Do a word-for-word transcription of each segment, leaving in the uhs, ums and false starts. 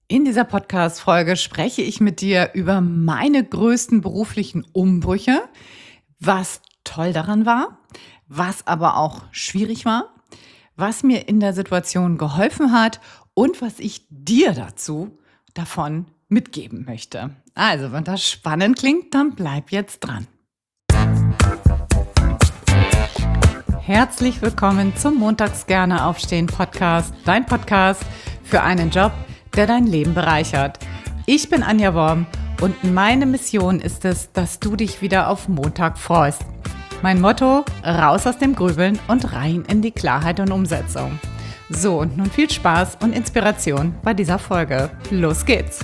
In dieser Podcast-Folge spreche ich mit dir über meine größten beruflichen Umbrüche, was toll daran war, was aber auch schwierig war, was mir in der Situation geholfen hat und was ich dir dazu davon mitgeben möchte. Also, wenn das spannend klingt, dann bleib jetzt dran. Herzlich willkommen zum Montags gerne aufstehen Podcast, dein Podcast für einen Job, der dein Leben bereichert. Ich bin Anja Worm und meine Mission ist es, dass du dich wieder auf Montag freust. Mein Motto: raus aus dem Grübeln und rein in die Klarheit und Umsetzung. So, und nun viel Spaß und Inspiration bei dieser Folge. Los geht's!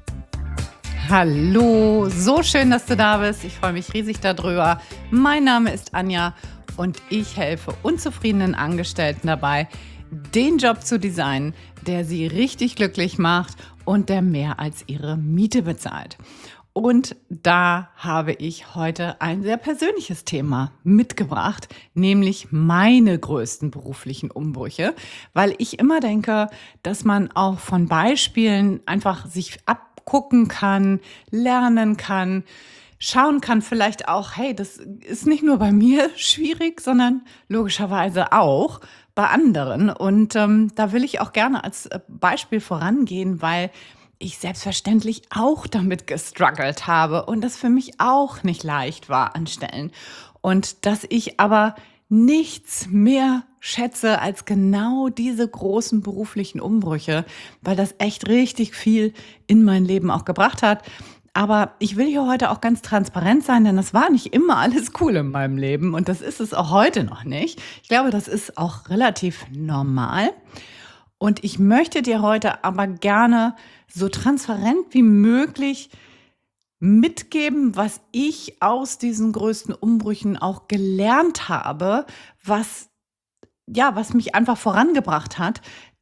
Hallo, so schön, dass du da bist. Ich freue mich riesig darüber. Mein Name ist Anja und ich helfe unzufriedenen Angestellten dabei, den Job zu designen, der sie richtig glücklich macht und der mehr als ihre Miete bezahlt. Und da habe ich heute ein sehr persönliches Thema mitgebracht, nämlich meine größten beruflichen Umbrüche, weil ich immer denke, dass man auch von Beispielen einfach sich abgucken kann, lernen kann, schauen kann vielleicht auch, hey, das ist nicht nur bei mir schwierig, sondern logischerweise auch bei anderen. Und ähm, da will ich auch gerne als Beispiel vorangehen, weil ich selbstverständlich auch damit gestruggelt habe und das für mich auch nicht leicht war an Stellen. Und dass ich aber nichts mehr schätze als genau diese großen beruflichen Umbrüche, weil das echt richtig viel in mein Leben auch gebracht hat. Aber ich will hier heute auch ganz transparent sein, denn das war nicht immer alles cool in meinem Leben und das ist es auch heute noch nicht. Ich glaube, das ist auch relativ normal. Und ich möchte dir heute aber gerne so transparent wie möglich mitgeben, was ich aus diesen größten Umbrüchen auch gelernt habe, was, ja, was mich einfach vorangebracht hat,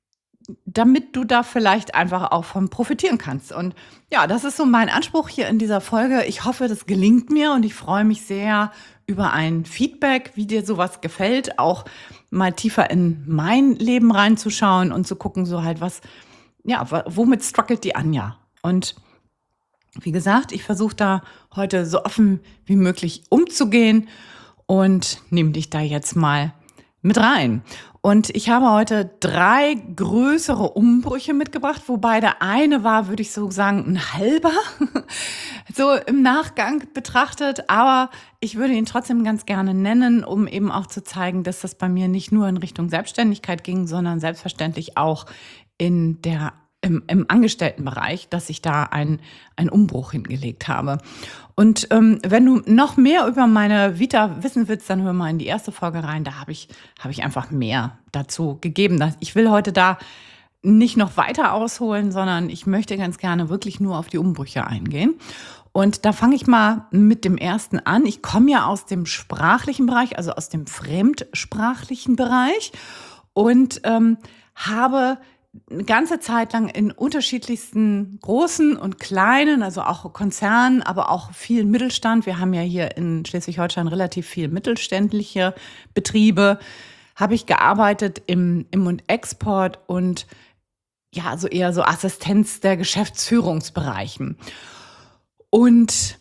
damit du da vielleicht einfach auch von profitieren kannst. Und ja, das ist so mein Anspruch hier in dieser Folge. Ich hoffe, das gelingt mir und ich freue mich sehr über ein Feedback, wie dir sowas gefällt, auch mal tiefer in mein Leben reinzuschauen und zu gucken, so halt was, ja, womit struggelt die Anja? Und wie gesagt, ich versuche da heute so offen wie möglich umzugehen und nehme dich da jetzt mal mit rein. Und ich habe heute drei größere Umbrüche mitgebracht, wobei der eine war, würde ich so sagen, ein halber, so im Nachgang betrachtet. Aber ich würde ihn trotzdem ganz gerne nennen, um eben auch zu zeigen, dass das bei mir nicht nur in Richtung Selbstständigkeit ging, sondern selbstverständlich auch in der Im, im Angestelltenbereich, dass ich da einen, einen Umbruch hingelegt habe. Und ähm, wenn du noch mehr über meine Vita wissen willst, dann hör mal in die erste Folge rein. Da habe ich, habe ich einfach mehr dazu gegeben. Ich will heute da nicht noch weiter ausholen, sondern ich möchte ganz gerne wirklich nur auf die Umbrüche eingehen. Und da fange ich mal mit dem ersten an. Ich komme ja aus dem sprachlichen Bereich, also aus dem fremdsprachlichen Bereich und ähm, habe eine ganze Zeit lang in unterschiedlichsten großen und kleinen, also auch Konzernen, aber auch viel Mittelstand. Wir haben ja hier in Schleswig-Holstein relativ viel mittelständliche Betriebe. Habe ich gearbeitet im Im- und Export und ja, also eher so Assistenz der Geschäftsführungsbereichen. Und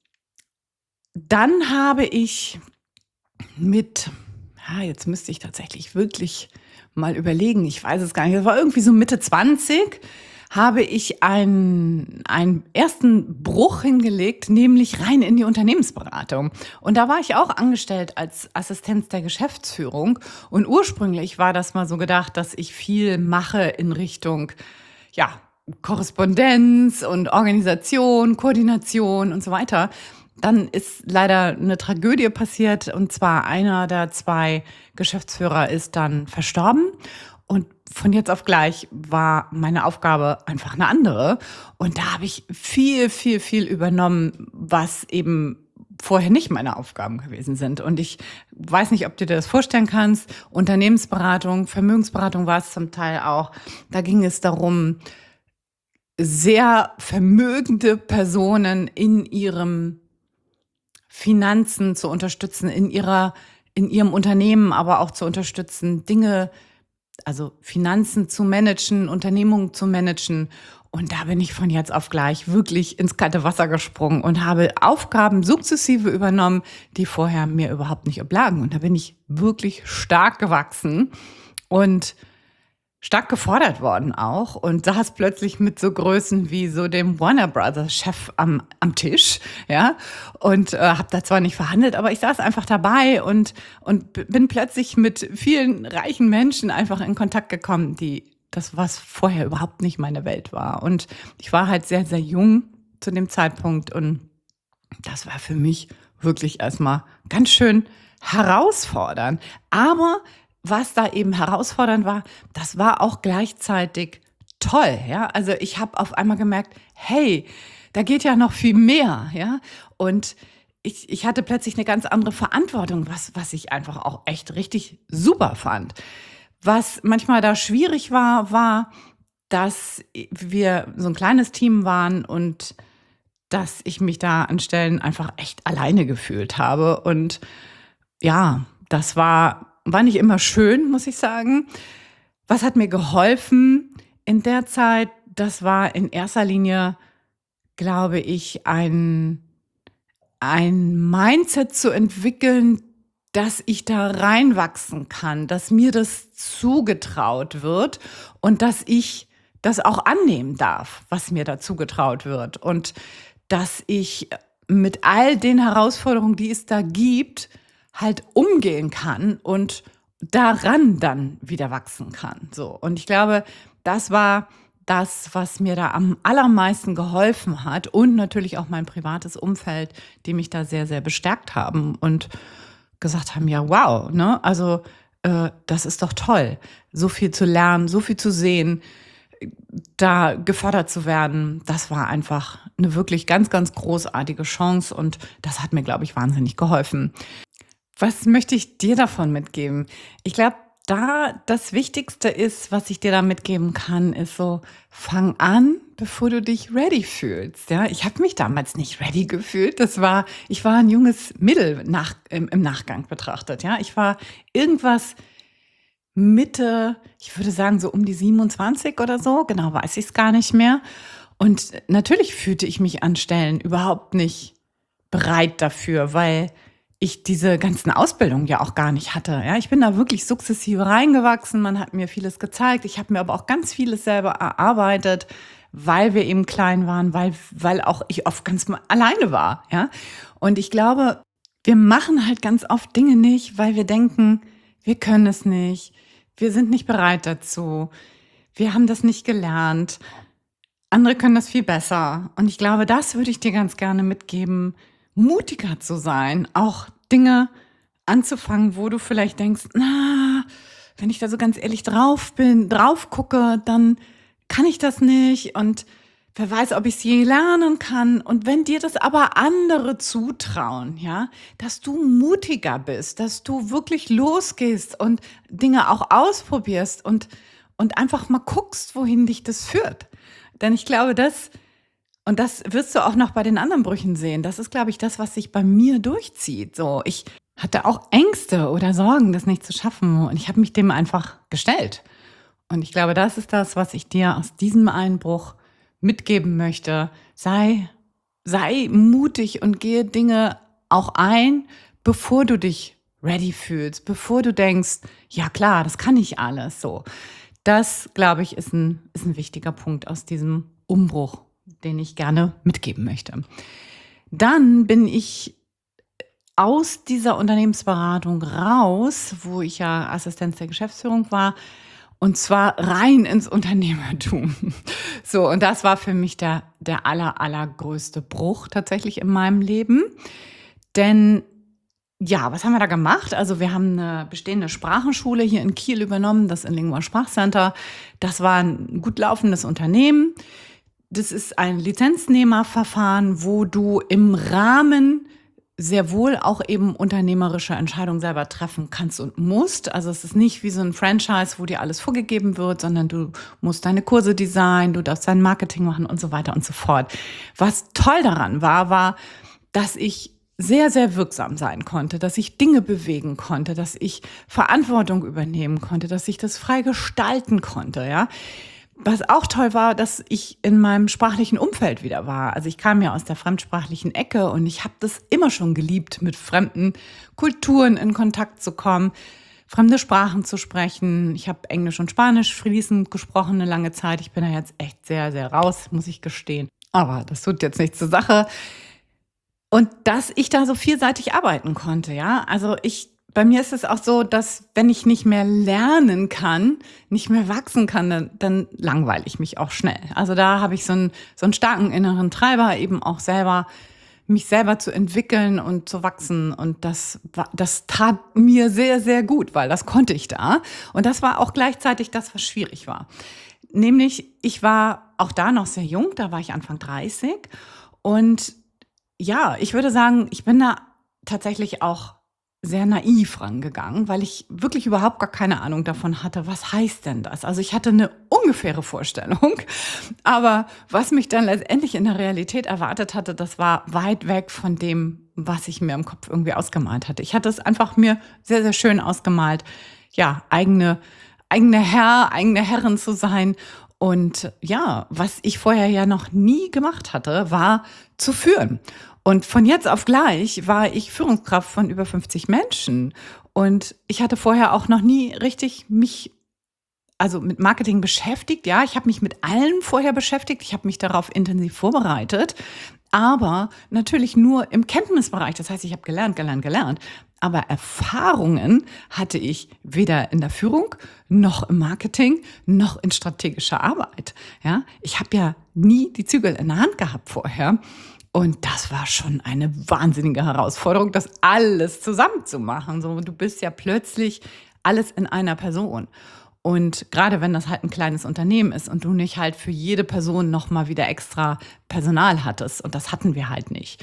dann habe ich mit, ja, jetzt müsste ich tatsächlich wirklich mal überlegen, ich weiß es gar nicht, das war irgendwie so Mitte zwanzig, habe ich einen, einen ersten Bruch hingelegt, nämlich rein in die Unternehmensberatung. Und da war ich auch angestellt als Assistenz der Geschäftsführung. Und ursprünglich war das mal so gedacht, dass ich viel mache in Richtung, ja, Korrespondenz und Organisation, Koordination und so weiter. Dann ist leider eine Tragödie passiert und zwar einer der zwei Geschäftsführer ist dann verstorben und von jetzt auf gleich war meine Aufgabe einfach eine andere und da habe ich viel, viel, viel übernommen, was eben vorher nicht meine Aufgaben gewesen sind. Und ich weiß nicht, ob du dir das vorstellen kannst. Unternehmensberatung, Vermögensberatung war es zum Teil auch. Da ging es darum, sehr vermögende Personen in ihrem Finanzen zu unterstützen, in ihrer, in ihrem Unternehmen, aber auch zu unterstützen, Dinge, also Finanzen zu managen, Unternehmungen zu managen. Und da bin ich von jetzt auf gleich wirklich ins kalte Wasser gesprungen und habe Aufgaben sukzessive übernommen, die vorher mir überhaupt nicht oblagen. Und da bin ich wirklich stark gewachsen und stark gefordert worden auch und saß plötzlich mit so Größen wie so dem Warner Brothers Chef am, am Tisch, ja, und äh, habe da zwar nicht verhandelt, aber ich saß einfach dabei und, und b- bin plötzlich mit vielen reichen Menschen einfach in Kontakt gekommen, die das, was vorher überhaupt nicht meine Welt war. Und ich war halt sehr, sehr jung zu dem Zeitpunkt und das war für mich wirklich erstmal ganz schön herausfordernd. Aber was da eben herausfordernd war, das war auch gleichzeitig toll, ja. Also ich habe auf einmal gemerkt, hey, da geht ja noch viel mehr, ja. Und ich, ich hatte plötzlich eine ganz andere Verantwortung, was, was ich einfach auch echt richtig super fand. Was manchmal da schwierig war, war, dass wir so ein kleines Team waren und dass ich mich da an Stellen einfach echt alleine gefühlt habe. Und ja, das war, war nicht immer schön, muss ich sagen. Was hat mir geholfen in der Zeit? Das war in erster Linie, glaube ich, ein, ein Mindset zu entwickeln, dass ich da reinwachsen kann, dass mir das zugetraut wird und dass ich das auch annehmen darf, was mir da zugetraut wird. Und dass ich mit all den Herausforderungen, die es da gibt, halt umgehen kann und daran dann wieder wachsen kann. So. Und ich glaube, das war das, was mir da am allermeisten geholfen hat und natürlich auch mein privates Umfeld, die mich da sehr, sehr bestärkt haben und gesagt haben, ja, wow, ne? Also äh, das ist doch toll, so viel zu lernen, so viel zu sehen, da gefördert zu werden. Das war einfach eine wirklich ganz, ganz großartige Chance und das hat mir, glaube ich, wahnsinnig geholfen. Was möchte ich dir davon mitgeben? Ich glaube, da das Wichtigste ist, was ich dir da mitgeben kann, ist so, fang an, bevor du dich ready fühlst. Ja, ich habe mich damals nicht ready gefühlt. Das war, ich war ein junges Mädel nach, im, im Nachgang betrachtet. Ja, ich war irgendwas Mitte, ich würde sagen so um die siebenundzwanzig oder so. Genau weiß ich es gar nicht mehr. Und natürlich fühlte ich mich an Stellen überhaupt nicht bereit dafür, weil ich diese ganzen Ausbildungen ja auch gar nicht hatte. Ja, ich bin da wirklich sukzessive reingewachsen. Man hat mir vieles gezeigt. Ich habe mir aber auch ganz vieles selber erarbeitet, weil wir eben klein waren, weil, weil auch ich oft ganz mal alleine war. Ja, und ich glaube, wir machen halt ganz oft Dinge nicht, weil wir denken, wir können es nicht. Wir sind nicht bereit dazu. Wir haben das nicht gelernt. Andere können das viel besser. Und ich glaube, das würde ich dir ganz gerne mitgeben, mutiger zu sein, auch Dinge anzufangen, wo du vielleicht denkst, na, wenn ich da so ganz ehrlich drauf bin, drauf gucke, dann kann ich das nicht und wer weiß, ob ich es je lernen kann. Und wenn dir das aber andere zutrauen, ja, dass du mutiger bist, dass du wirklich losgehst und Dinge auch ausprobierst und, und einfach mal guckst, wohin dich das führt. Denn ich glaube, das Und das wirst du auch noch bei den anderen Brüchen sehen. Das ist, glaube ich, das, was sich bei mir durchzieht. So, ich hatte auch Ängste oder Sorgen, das nicht zu schaffen. Und ich habe mich dem einfach gestellt. Und ich glaube, das ist das, was ich dir aus diesem Einbruch mitgeben möchte. Sei, sei mutig und gehe Dinge auch ein, bevor du dich ready fühlst, bevor du denkst, ja klar, das kann ich alles. So, das, glaube ich, ist ein, ist ein wichtiger Punkt aus diesem Umbruch, den ich gerne mitgeben möchte. Dann bin ich aus dieser Unternehmensberatung raus, wo ich ja Assistenz der Geschäftsführung war, und zwar rein ins Unternehmertum. So, und das war für mich der, der aller, allergrößte Bruch tatsächlich in meinem Leben. Denn ja, was haben wir da gemacht? Also wir haben eine bestehende Sprachenschule hier in Kiel übernommen, das Inlingua Sprachcenter. Das war ein gut laufendes Unternehmen. Das ist ein Lizenznehmerverfahren, wo du im Rahmen sehr wohl auch eben unternehmerische Entscheidungen selber treffen kannst und musst. Also es ist nicht wie so ein Franchise, wo dir alles vorgegeben wird, sondern du musst deine Kurse designen, du darfst dein Marketing machen und so weiter und so fort. Was toll daran war, war, dass ich sehr, sehr wirksam sein konnte, dass ich Dinge bewegen konnte, dass ich Verantwortung übernehmen konnte, dass ich das frei gestalten konnte, ja. Was auch toll war, dass ich in meinem sprachlichen Umfeld wieder war. Also ich kam ja aus der fremdsprachlichen Ecke und ich habe das immer schon geliebt, mit fremden Kulturen in Kontakt zu kommen, fremde Sprachen zu sprechen. Ich habe Englisch und Spanisch fließend gesprochen eine lange Zeit. Ich bin da jetzt echt sehr, sehr raus, muss ich gestehen. Aber das tut jetzt nichts zur Sache. Und dass ich da so vielseitig arbeiten konnte, ja. Also ich, bei mir ist es auch so, dass wenn ich nicht mehr lernen kann, nicht mehr wachsen kann, dann, dann langweile ich mich auch schnell. Also da habe ich so einen, so einen starken inneren Treiber, eben auch selber, mich selber zu entwickeln und zu wachsen. Und das, war- das tat mir sehr, sehr gut, weil das konnte ich da. Und das war auch gleichzeitig das, was schwierig war. Nämlich, ich war auch da noch sehr jung, da war ich Anfang dreißig. Und ja, ich würde sagen, ich bin da tatsächlich auch sehr naiv rangegangen, weil ich wirklich überhaupt gar keine Ahnung davon hatte, was heißt denn das? Also ich hatte eine ungefähre Vorstellung, aber was mich dann letztendlich in der Realität erwartet hatte, das war weit weg von dem, was ich mir im Kopf irgendwie ausgemalt hatte. Ich hatte es einfach mir sehr, sehr schön ausgemalt, ja, eigene, eigene Herr, eigene Herrin zu sein. Und ja, was ich vorher ja noch nie gemacht hatte, war zu führen. Und von jetzt auf gleich war ich Führungskraft von über fünfzig Menschen. Und ich hatte vorher auch noch nie richtig mich also mit Marketing beschäftigt. Ja, ich habe mich mit allem vorher beschäftigt. Ich habe mich darauf intensiv vorbereitet. Aber natürlich nur im Kenntnisbereich. Das heißt, ich habe gelernt, gelernt, gelernt. Aber Erfahrungen hatte ich weder in der Führung, noch im Marketing, noch in strategischer Arbeit. Ja, ich habe ja nie die Zügel in der Hand gehabt vorher. Und das war schon eine wahnsinnige Herausforderung, das alles zusammenzumachen. So, du bist ja plötzlich alles in einer Person. Und gerade wenn das halt ein kleines Unternehmen ist und du nicht halt für jede Person nochmal wieder extra Personal hattest. Und das hatten wir halt nicht.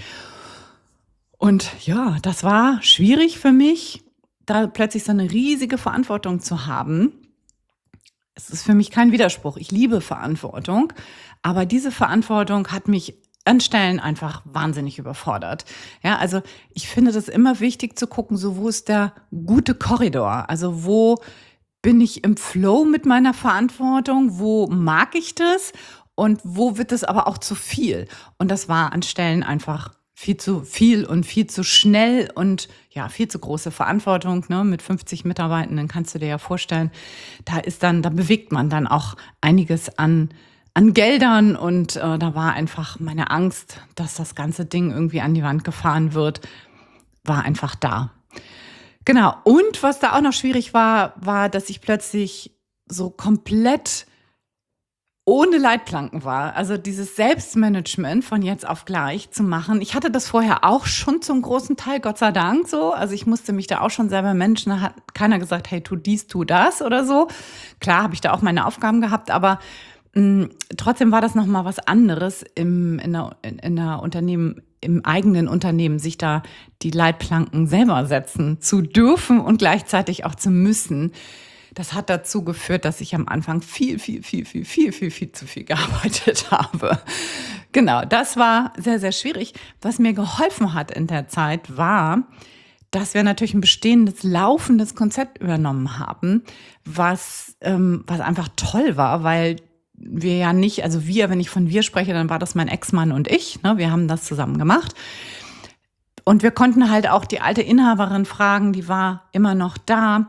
Und ja, das war schwierig für mich, da plötzlich so eine riesige Verantwortung zu haben. Es ist für mich kein Widerspruch. Ich liebe Verantwortung. Aber diese Verantwortung hat mich an Stellen einfach wahnsinnig überfordert. Ja, also ich finde das immer wichtig zu gucken, so wo ist der gute Korridor? Also wo bin ich im Flow mit meiner Verantwortung? Wo mag ich das? Und wo wird es aber auch zu viel? Und das war an Stellen einfach viel zu viel und viel zu schnell und ja, viel zu große Verantwortung, ne? Mit fünfzig Mitarbeitenden kannst du dir ja vorstellen, da ist dann, da bewegt man dann auch einiges an an Geldern und äh, da war einfach meine Angst, dass das ganze Ding irgendwie an die Wand gefahren wird, war einfach da. Genau. Und was da auch noch schwierig war, war, dass ich plötzlich so komplett ohne Leitplanken war. Also dieses Selbstmanagement von jetzt auf gleich zu machen. Ich hatte das vorher auch schon zum großen Teil, Gott sei Dank so. Also ich musste mich da auch schon selber managen. Da hat keiner gesagt, hey, tu dies, tu das oder so. Klar habe ich da auch meine Aufgaben gehabt, aber mh, trotzdem war das nochmal was anderes im, in der, in, in der Unternehmen, im eigenen Unternehmen, sich da die Leitplanken selber setzen zu dürfen und gleichzeitig auch zu müssen. Das hat dazu geführt, dass ich am Anfang viel, viel, viel, viel, viel, viel, viel zu viel gearbeitet habe. Genau, das war sehr, sehr schwierig. Was mir geholfen hat in der Zeit war, dass wir natürlich ein bestehendes, laufendes Konzept übernommen haben, was, ähm, was einfach toll war, weil wir ja nicht, also wir, wenn ich von wir spreche, dann war das mein Ex-Mann und ich, ne, wir haben das zusammen gemacht. Und wir konnten halt auch die alte Inhaberin fragen, die war immer noch da.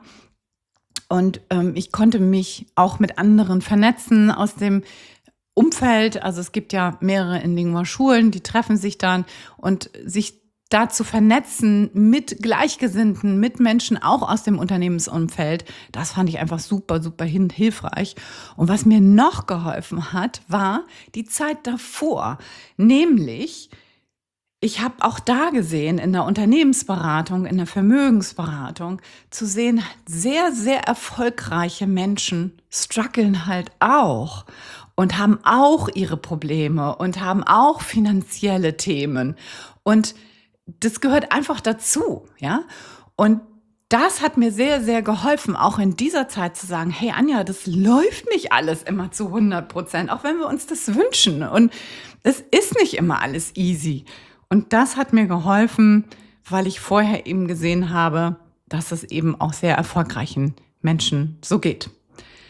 Und ähm, ich konnte mich auch mit anderen vernetzen aus dem Umfeld. Also es gibt ja mehrere in Lingua Schulen, die treffen sich dann und sich da zu vernetzen mit Gleichgesinnten, mit Menschen auch aus dem Unternehmensumfeld, das fand ich einfach super, super hin- hilfreich. Und was mir noch geholfen hat, war die Zeit davor, nämlich ich habe auch da gesehen, in der Unternehmensberatung, in der Vermögensberatung, zu sehen, sehr, sehr erfolgreiche Menschen strugglen halt auch und haben auch ihre Probleme und haben auch finanzielle Themen. Und das gehört einfach dazu, ja. Und das hat mir sehr, sehr geholfen, auch in dieser Zeit zu sagen, hey Anja, das läuft nicht alles immer zu hundert Prozent, auch wenn wir uns das wünschen. Und es ist nicht immer alles easy. Und das hat mir geholfen, weil ich vorher eben gesehen habe, dass es eben auch sehr erfolgreichen Menschen so geht.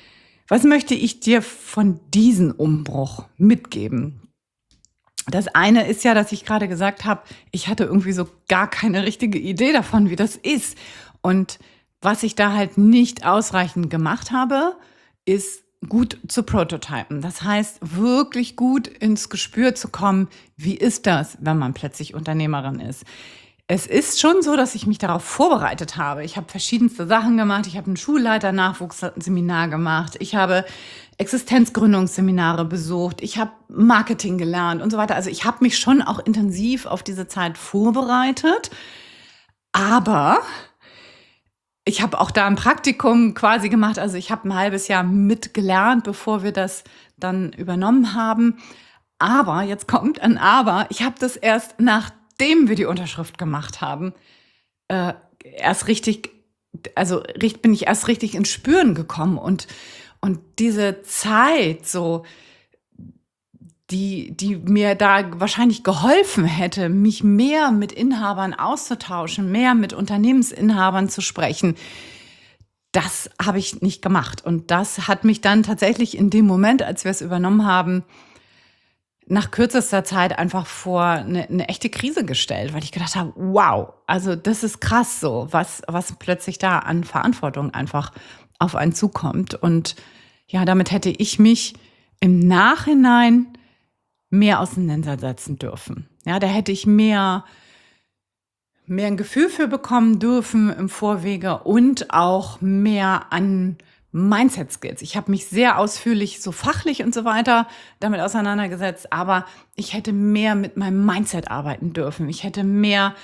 Was möchte ich dir von diesem Umbruch mitgeben? Das eine ist ja, dass ich gerade gesagt habe, ich hatte irgendwie so gar keine richtige Idee davon, wie das ist. Und was ich da halt nicht ausreichend gemacht habe, ist gut zu prototypen. Das heißt, wirklich gut ins Gespür zu kommen, wie ist das, wenn man plötzlich Unternehmerin ist. Es ist schon so, dass ich mich darauf vorbereitet habe. Ich habe verschiedenste Sachen gemacht. Ich habe ein Schulleiter-Nachwuchsseminar gemacht. Ich habe Existenzgründungsseminare besucht. Ich habe Marketing gelernt und so weiter. Also ich habe mich schon auch intensiv auf diese Zeit vorbereitet. Aber ich habe auch da ein Praktikum quasi gemacht. Also ich habe ein halbes Jahr mitgelernt, bevor wir das dann übernommen haben. Aber, jetzt kommt ein Aber, ich habe das erst nachdem wir die Unterschrift gemacht haben, äh, erst richtig, also richt- bin ich erst richtig ins Spüren gekommen. Und, und diese Zeit, so, die, die mir da wahrscheinlich geholfen hätte, mich mehr mit Inhabern auszutauschen, mehr mit Unternehmensinhabern zu sprechen, das habe ich nicht gemacht. Und das hat mich dann tatsächlich in dem Moment, als wir es übernommen haben, nach kürzester Zeit einfach vor eine, eine echte Krise gestellt, weil ich gedacht habe, wow, also das ist krass so, was, was plötzlich da an Verantwortung einfach auf einen zukommt. Und ja, damit hätte ich mich im Nachhinein mehr auseinandersetzen dürfen. Ja, da hätte ich mehr, mehr ein Gefühl für bekommen dürfen im Vorwege und auch mehr an Mindset-Skills. Ich habe mich sehr ausführlich so fachlich und so weiter damit auseinandergesetzt, aber ich hätte mehr mit meinem Mindset arbeiten dürfen. Ich hätte mehr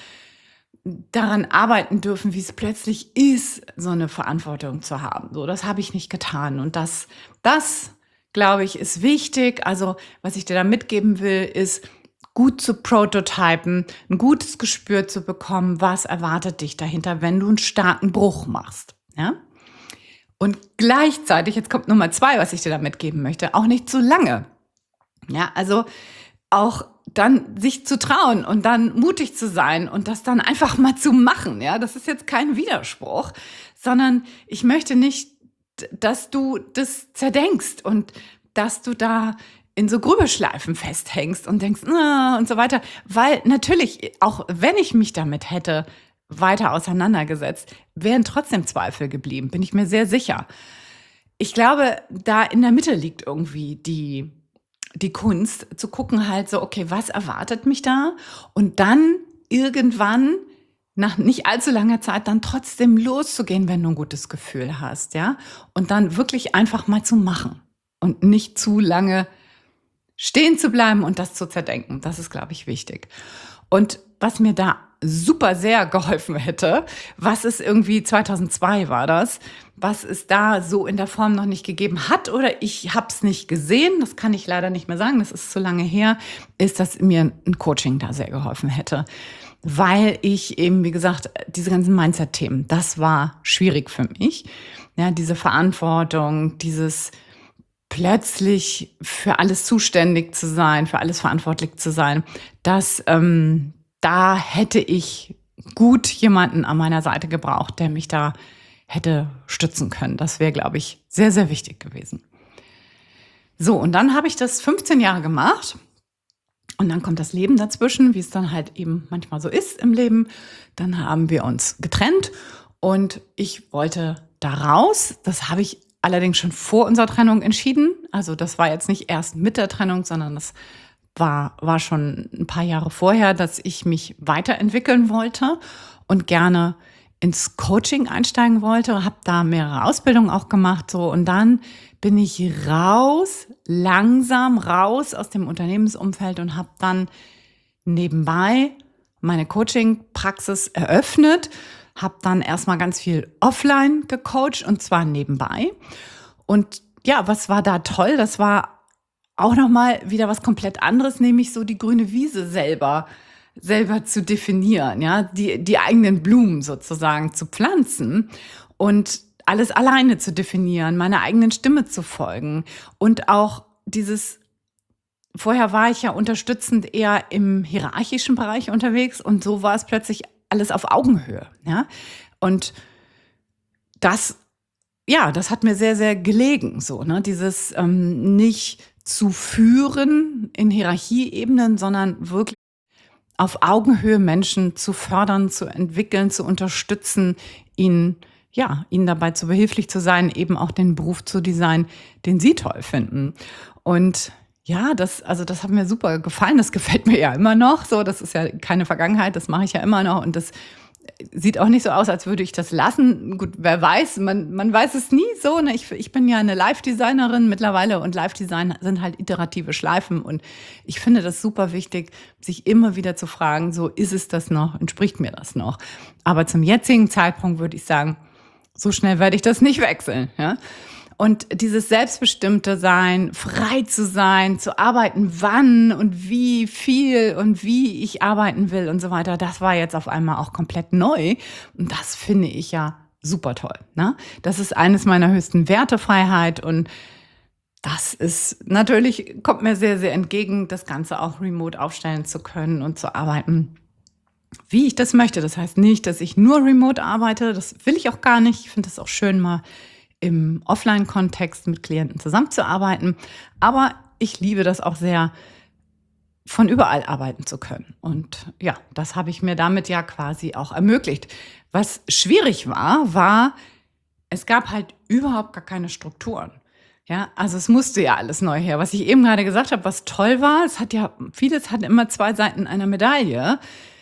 daran arbeiten dürfen, wie es plötzlich ist, so eine Verantwortung zu haben. So, das habe ich nicht getan. Und das, das, glaube ich, ist wichtig. Also, was ich dir da mitgeben will, ist, gut zu prototypen, ein gutes Gespür zu bekommen, was erwartet dich dahinter, wenn du einen starken Bruch machst. Ja? Und gleichzeitig, jetzt kommt Nummer zwei, was ich dir da mitgeben möchte, auch nicht zu lange. Ja, also auch dann sich zu trauen und dann mutig zu sein und das dann einfach mal zu machen. Ja, das ist jetzt kein Widerspruch, sondern ich möchte nicht, dass du das zerdenkst und dass du da in so Grübelschleifen festhängst und denkst, ah, und so weiter. Weil natürlich, auch wenn ich mich damit hätte weiter auseinandergesetzt, wären trotzdem Zweifel geblieben, bin ich mir sehr sicher. Ich glaube, da in der Mitte liegt irgendwie die, die Kunst, zu gucken halt so, okay, was erwartet mich da? Und dann irgendwann, nach nicht allzu langer Zeit, dann trotzdem loszugehen, wenn du ein gutes Gefühl hast, ja? Und dann wirklich einfach mal zu machen und nicht zu lange stehen zu bleiben und das zu zerdenken. Das ist, glaube ich, wichtig. Und was mir da super sehr geholfen hätte, was es irgendwie zweitausendzwei war das, was es da so in der Form noch nicht gegeben hat oder ich habe es nicht gesehen, das kann ich leider nicht mehr sagen, das ist zu lange her, ist, dass mir ein Coaching da sehr geholfen hätte. Weil ich eben, wie gesagt, diese ganzen Mindset-Themen, das war schwierig für mich. Ja, diese Verantwortung, dieses plötzlich für alles zuständig zu sein, für alles verantwortlich zu sein, das, ähm, da hätte ich gut jemanden an meiner Seite gebraucht, der mich da hätte stützen können. Das wäre, glaube ich, sehr, sehr wichtig gewesen. So, und dann habe ich das fünfzehn Jahre gemacht. Und dann kommt das Leben dazwischen, wie es dann halt eben manchmal so ist im Leben. Dann haben wir uns getrennt und ich wollte da raus. Das habe ich allerdings schon vor unserer Trennung entschieden. Also das war jetzt nicht erst mit der Trennung, sondern das war, war schon ein paar Jahre vorher, dass ich mich weiterentwickeln wollte und gerne ins Coaching einsteigen wollte. Habe da mehrere Ausbildungen auch gemacht. So. Und dann bin ich raus, langsam raus aus dem Unternehmensumfeld und habe dann nebenbei meine Coaching-Praxis eröffnet. Habe dann erstmal ganz viel offline gecoacht und zwar nebenbei. Und ja, was war da toll? Das war auch nochmal wieder was komplett anderes, nämlich so die grüne Wiese selber, selber zu definieren, ja, die, die eigenen Blumen sozusagen zu pflanzen und alles alleine zu definieren, meiner eigenen Stimme zu folgen und auch dieses, vorher war ich ja unterstützend eher im hierarchischen Bereich unterwegs und so war es plötzlich alles auf Augenhöhe, ja, und das ja, das hat mir sehr, sehr gelegen, so, ne? Dieses ähm, nicht zu führen in Hierarchieebenen, sondern wirklich auf Augenhöhe Menschen zu fördern, zu entwickeln, zu unterstützen, ihnen, ja, ihnen dabei zu behilflich zu sein, eben auch den Beruf zu designen, den sie toll finden. Und ja, das, also das hat mir super gefallen. Das gefällt mir ja immer noch. So, das ist ja keine Vergangenheit, das mache ich ja immer noch. Und das sieht auch nicht so aus, als würde ich das lassen. Gut, wer weiß, man, man weiß es nie so. Ne? Ich, ich bin ja eine Live-Designerin mittlerweile und Live-Design sind halt iterative Schleifen. Und ich finde das super wichtig, sich immer wieder zu fragen, so ist es das noch, entspricht mir das noch? Aber zum jetzigen Zeitpunkt würde ich sagen, so schnell werde ich das nicht wechseln. Ja? Und dieses selbstbestimmte Sein, frei zu sein, zu arbeiten, wann und wie viel und wie ich arbeiten will und so weiter, das war jetzt auf einmal auch komplett neu. Und das finde ich ja super toll. Ne? Das ist eines meiner höchsten Werte, Freiheit. Und das ist natürlich, kommt mir sehr, sehr entgegen, das Ganze auch remote aufstellen zu können und zu arbeiten, wie ich das möchte. Das heißt nicht, dass ich nur remote arbeite. Das will ich auch gar nicht. Ich finde es auch schön, mal im Offline-Kontext mit Klienten zusammenzuarbeiten. Aber ich liebe das auch sehr, von überall arbeiten zu können. Und ja, das habe ich mir damit ja quasi auch ermöglicht. Was schwierig war, war, es gab halt überhaupt gar keine Strukturen. Ja, also es musste ja alles neu her. Was ich eben gerade gesagt habe, was toll war, es hat ja, vieles hat immer zwei Seiten einer Medaille.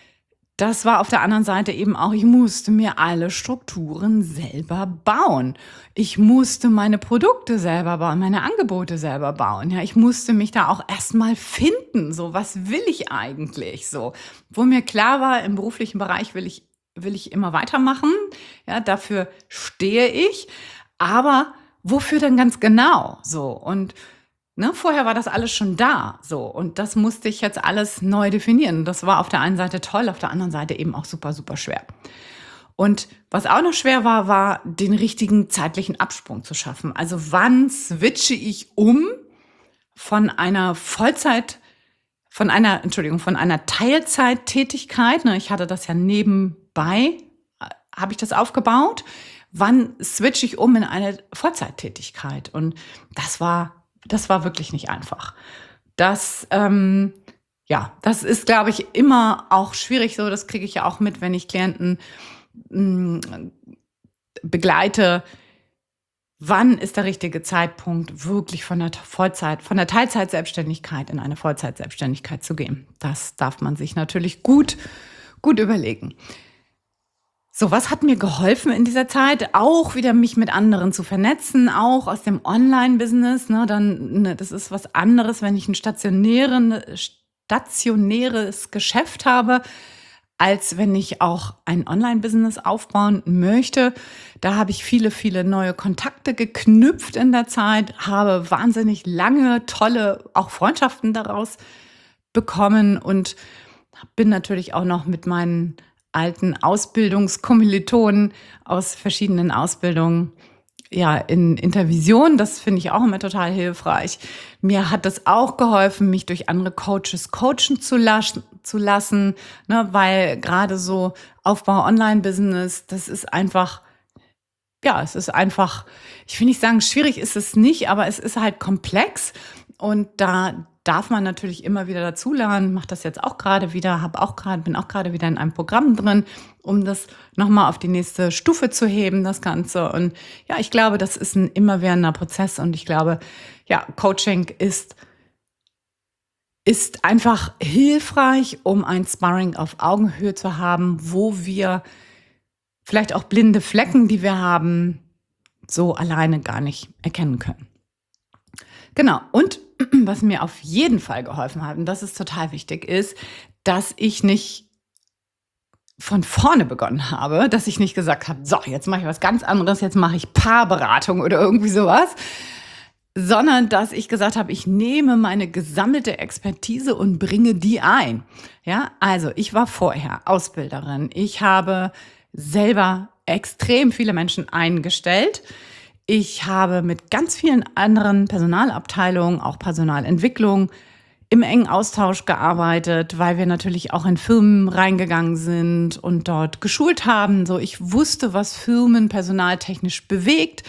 Das war auf der anderen Seite eben auch, ich musste mir alle Strukturen selber bauen. Ich musste meine Produkte selber bauen, meine Angebote selber bauen. Ja, ich musste mich da auch erstmal finden. So, was will ich eigentlich? So, wo mir klar war, im beruflichen Bereich will ich, will ich immer weitermachen. Ja, dafür stehe ich. Aber wofür denn ganz genau? So, und Ne, vorher war das alles schon da, so. Und das musste ich jetzt alles neu definieren. Das war auf der einen Seite toll, auf der anderen Seite eben auch super, super schwer. Und was auch noch schwer war, war, den richtigen zeitlichen Absprung zu schaffen. Also wann switche ich um von einer Vollzeit, von einer, Entschuldigung, von einer Teilzeittätigkeit, ne, ich hatte das ja nebenbei, äh, habe ich das aufgebaut. Wann switche ich um in eine Vollzeittätigkeit? Und das war Das war wirklich nicht einfach. Das, ähm, ja, das ist, glaube ich, immer auch schwierig so. Das kriege ich ja auch mit, wenn ich Klienten mh, begleite. Wann ist der richtige Zeitpunkt, wirklich von der Vollzeit, von der Teilzeitselbstständigkeit in eine Vollzeitselbstständigkeit zu gehen? Das darf man sich natürlich gut, gut überlegen. So, was hat mir geholfen in dieser Zeit? Auch wieder mich mit anderen zu vernetzen, auch aus dem Online-Business. Ne, dann, ne, das ist was anderes, wenn ich ein stationären, stationäres Geschäft habe, als wenn ich auch ein Online-Business aufbauen möchte. Da habe ich viele, viele neue Kontakte geknüpft in der Zeit, habe wahnsinnig lange, tolle auch Freundschaften daraus bekommen und bin natürlich auch noch mit meinen alten Ausbildungskommilitonen aus verschiedenen Ausbildungen ja, in Intervision. Das finde ich auch immer total hilfreich. Mir hat das auch geholfen, mich durch andere Coaches coachen zu, las- zu lassen, ne, weil gerade so Aufbau Online-Business, das ist einfach, ja, es ist einfach, ich will nicht sagen, schwierig ist es nicht, aber es ist halt komplex und da darf man natürlich immer wieder dazulernen. Mache das jetzt auch gerade wieder, habe auch gerade, bin auch gerade wieder in einem Programm drin, um das nochmal auf die nächste Stufe zu heben, das Ganze. Und ja, ich glaube, das ist ein immerwährender Prozess und ich glaube, ja, Coaching ist, ist einfach hilfreich, um ein Sparring auf Augenhöhe zu haben, wo wir vielleicht auch blinde Flecken, die wir haben, so alleine gar nicht erkennen können. Genau. Und was mir auf jeden Fall geholfen hat, und das ist total wichtig, ist, dass ich nicht von vorne begonnen habe, dass ich nicht gesagt habe, so, jetzt mache ich was ganz anderes, jetzt mache ich Paarberatung oder irgendwie sowas, sondern dass ich gesagt habe, ich nehme meine gesammelte Expertise und bringe die ein. Ja, also ich war vorher Ausbilderin, ich habe selber extrem viele Menschen eingestellt. Ich habe mit ganz vielen anderen Personalabteilungen, auch Personalentwicklung, im engen Austausch gearbeitet, weil wir natürlich auch in Firmen reingegangen sind und dort geschult haben. So, ich wusste, was Firmen personaltechnisch bewegt.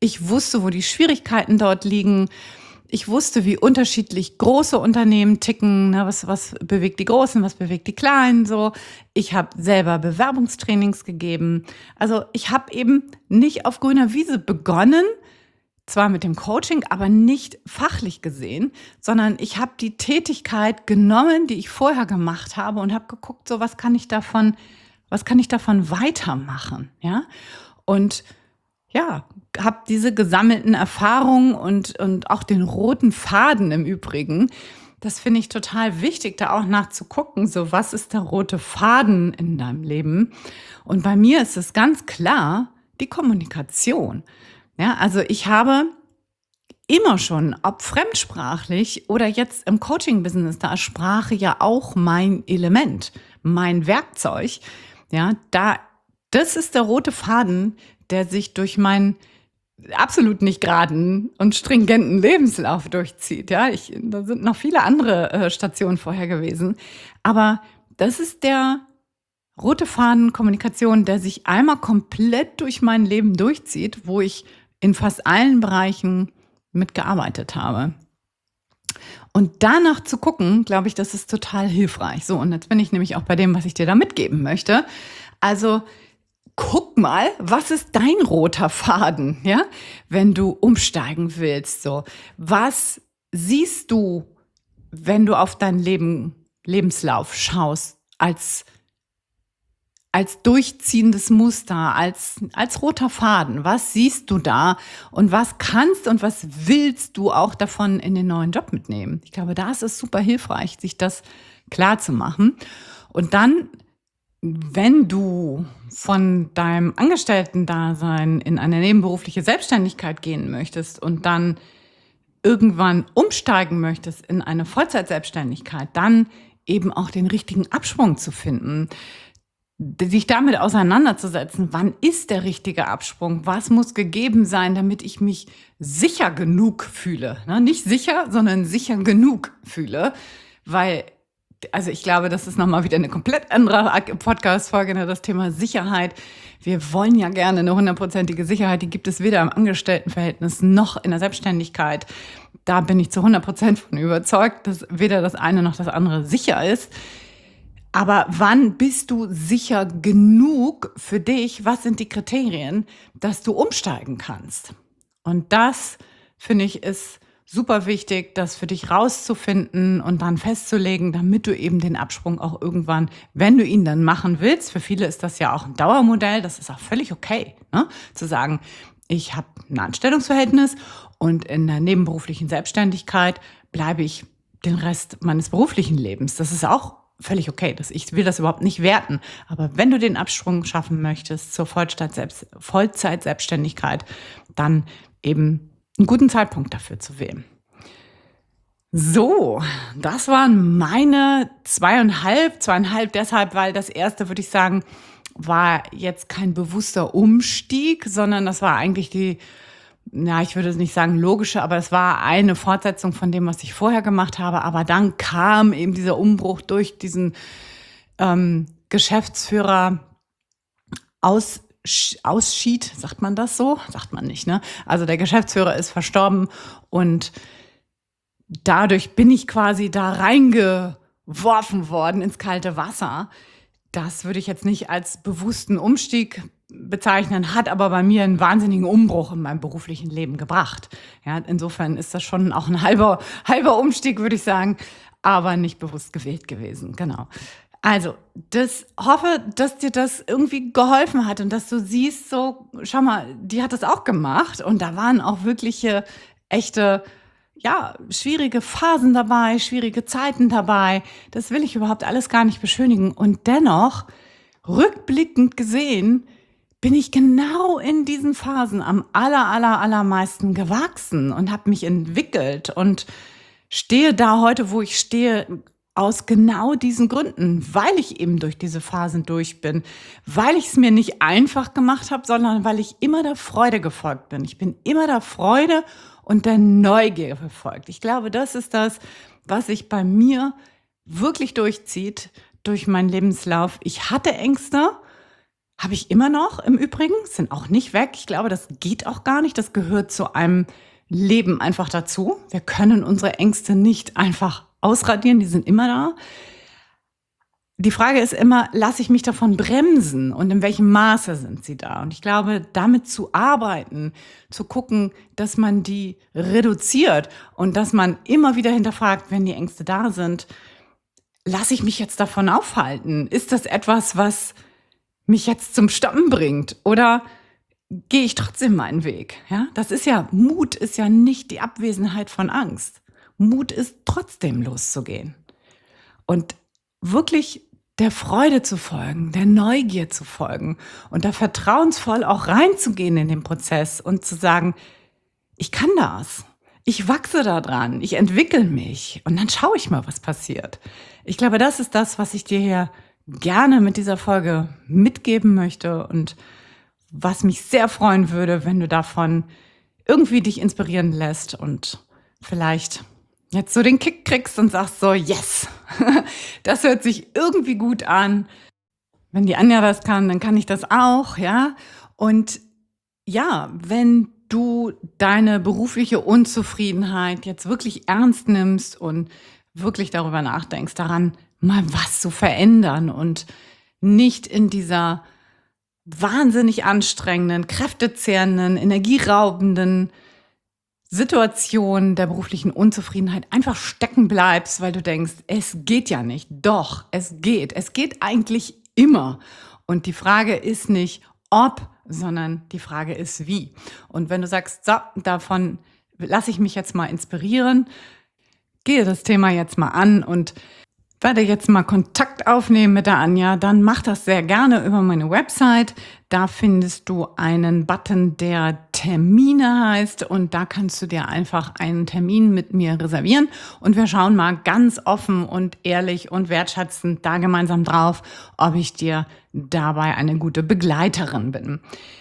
Ich wusste, wo die Schwierigkeiten dort liegen. Ich wusste, wie unterschiedlich große Unternehmen ticken, ne? was, was bewegt die Großen, was bewegt die Kleinen so. Ich habe selber Bewerbungstrainings gegeben. Also ich habe eben nicht auf grüner Wiese begonnen, zwar mit dem Coaching, aber nicht fachlich gesehen, sondern ich habe die Tätigkeit genommen, die ich vorher gemacht habe und habe geguckt, so was kann ich davon, was kann ich davon weitermachen, ja? Und ja, habe diese gesammelten Erfahrungen und, und auch den roten Faden im Übrigen. Das finde ich total wichtig, da auch nachzugucken, so was ist der rote Faden in deinem Leben? Und bei mir ist es ganz klar die Kommunikation. Ja, also ich habe immer schon, ob fremdsprachlich oder jetzt im Coaching-Business, da ist Sprache ja auch mein Element, mein Werkzeug. Ja, da, das ist der rote Faden, der sich durch meinen absolut nicht geraden und stringenten Lebenslauf durchzieht. Ja, ich, da sind noch viele andere äh, Stationen vorher gewesen. Aber das ist der rote Faden Kommunikation, der sich einmal komplett durch mein Leben durchzieht, wo ich in fast allen Bereichen mitgearbeitet habe. Und danach zu gucken, glaube ich, das ist total hilfreich. So, und jetzt bin ich nämlich auch bei dem, was ich dir da mitgeben möchte. Also guck mal, was ist dein roter Faden, ja? Wenn du umsteigen willst, so. Was siehst du, wenn du auf deinen Leben, Lebenslauf schaust, als als durchziehendes Muster, als, als roter Faden? Was siehst du da und was kannst und was willst du auch davon in den neuen Job mitnehmen? Ich glaube, da ist es super hilfreich, sich das klar zu machen. Und dann, wenn du von deinem Angestellten-Dasein in eine nebenberufliche Selbstständigkeit gehen möchtest und dann irgendwann umsteigen möchtest in eine Vollzeitselbstständigkeit, dann eben auch den richtigen Absprung zu finden, sich damit auseinanderzusetzen, wann ist der richtige Absprung, was muss gegeben sein, damit ich mich sicher genug fühle. Nicht sicher, sondern sicher genug fühle, weil, also ich glaube, das ist nochmal wieder eine komplett andere Podcast-Folge, das Thema Sicherheit. Wir wollen ja gerne eine hundertprozentige Sicherheit, die gibt es weder im Angestelltenverhältnis noch in der Selbstständigkeit. Da bin ich zu hundert Prozent von überzeugt, dass weder das eine noch das andere sicher ist. Aber wann bist du sicher genug für dich? Was sind die Kriterien, dass du umsteigen kannst? Und das, finde ich, ist super wichtig, das für dich rauszufinden und dann festzulegen, damit du eben den Absprung auch irgendwann, wenn du ihn dann machen willst, für viele ist das ja auch ein Dauermodell, das ist auch völlig okay, ne? Zu sagen, ich habe ein Anstellungsverhältnis und in der nebenberuflichen Selbstständigkeit bleibe ich den Rest meines beruflichen Lebens. Das ist auch völlig okay. Das, ich will das überhaupt nicht werten. Aber wenn du den Absprung schaffen möchtest zur Vollzeit-Selbstständigkeit, dann eben einen guten Zeitpunkt dafür zu wählen. So, das waren meine zweieinhalb, zweieinhalb deshalb, weil das erste, würde ich sagen, war jetzt kein bewusster Umstieg, sondern das war eigentlich die, ja, ich würde nicht sagen logische, aber es war eine Fortsetzung von dem, was ich vorher gemacht habe. Aber dann kam eben dieser Umbruch durch diesen ähm, Geschäftsführer aus, Ausschied, sagt man das so? Sagt man nicht, ne? Also der Geschäftsführer ist verstorben und dadurch bin ich quasi da reingeworfen worden ins kalte Wasser. Das würde ich jetzt nicht als bewussten Umstieg bezeichnen, hat aber bei mir einen wahnsinnigen Umbruch in meinem beruflichen Leben gebracht. Ja, insofern ist das schon auch ein halber, halber Umstieg, würde ich sagen, aber nicht bewusst gewählt gewesen. Genau. Also, das hoffe, dass dir das irgendwie geholfen hat und dass du siehst, so, schau mal, die hat das auch gemacht und da waren auch wirkliche, echte, ja, schwierige Phasen dabei, schwierige Zeiten dabei. Das will ich überhaupt alles gar nicht beschönigen. Und dennoch, rückblickend gesehen, bin ich genau in diesen Phasen am aller, aller, allermeisten gewachsen und habe mich entwickelt und stehe da heute, wo ich stehe, aus genau diesen Gründen, weil ich eben durch diese Phasen durch bin, weil ich es mir nicht einfach gemacht habe, sondern weil ich immer der Freude gefolgt bin. Ich bin immer der Freude und der Neugier gefolgt. Ich glaube, das ist das, was sich bei mir wirklich durchzieht durch meinen Lebenslauf. Ich hatte Ängste, Habe ich immer noch im Übrigen, sind auch nicht weg. Ich glaube, das geht auch gar nicht. Das gehört zu einem Leben einfach dazu. Wir können unsere Ängste nicht einfach ausradieren, die sind immer da. Die Frage ist immer, lasse ich mich davon bremsen und in welchem Maße sind sie da? Und ich glaube, damit zu arbeiten, zu gucken, dass man die reduziert und dass man immer wieder hinterfragt, wenn die Ängste da sind, lasse ich mich jetzt davon aufhalten? Ist das etwas, was mich jetzt zum Stoppen bringt? Oder gehe ich trotzdem meinen Weg? Ja, das ist ja, Mut ist ja nicht die Abwesenheit von Angst. Mut ist trotzdem loszugehen. Und wirklich der Freude zu folgen, der Neugier zu folgen und da vertrauensvoll auch reinzugehen in den Prozess und zu sagen, ich kann das, ich wachse da dran, ich entwickle mich und dann schaue ich mal, was passiert. Ich glaube, das ist das, was ich dir hier gerne mit dieser Folge mitgeben möchte und was mich sehr freuen würde, wenn du davon irgendwie dich inspirieren lässt und vielleicht jetzt so den Kick kriegst und sagst so, yes, das hört sich irgendwie gut an. Wenn die Anja das kann, dann kann ich das auch, ja. Und ja, wenn du deine berufliche Unzufriedenheit jetzt wirklich ernst nimmst und wirklich darüber nachdenkst, daran mal was zu verändern und nicht in dieser wahnsinnig anstrengenden, kräftezehrenden, energieraubenden Situation der beruflichen Unzufriedenheit einfach stecken bleibst, weil du denkst, es geht ja nicht. Doch, es geht. Es geht eigentlich immer. Und die Frage ist nicht ob, sondern die Frage ist wie. Und wenn du sagst, so, davon lasse ich mich jetzt mal inspirieren, gehe das Thema jetzt mal an und werde jetzt mal Kontakt aufnehmen mit der Anja, dann mach das sehr gerne über meine Website. Da findest du einen Button, der Termine heißt und da kannst du dir einfach einen Termin mit mir reservieren und wir schauen mal ganz offen und ehrlich und wertschätzend da gemeinsam drauf, ob ich dir dabei eine gute Begleiterin bin.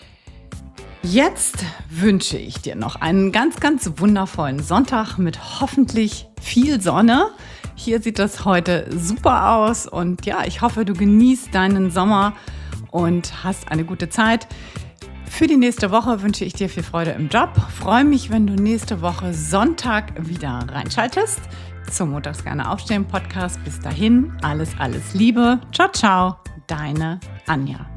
Jetzt wünsche ich dir noch einen ganz, ganz wundervollen Sonntag mit hoffentlich viel Sonne. Hier sieht das heute super aus und ja, ich hoffe, du genießt deinen Sommer und hast eine gute Zeit. Für die nächste Woche wünsche ich dir viel Freude im Job. Freue mich, wenn du nächste Woche Sonntag wieder reinschaltest zum Montags gerne aufstehen Podcast. Bis dahin, alles, alles Liebe. Ciao, ciao, deine Anja.